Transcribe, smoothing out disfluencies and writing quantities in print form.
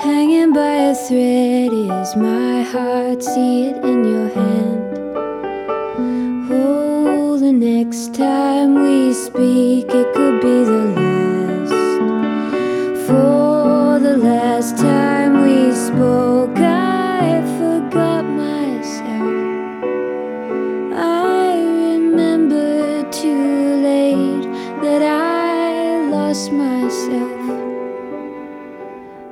Hanging by a thread is my heart, see it in your hand. Oh, the next time we speak, it could be the last. For the last time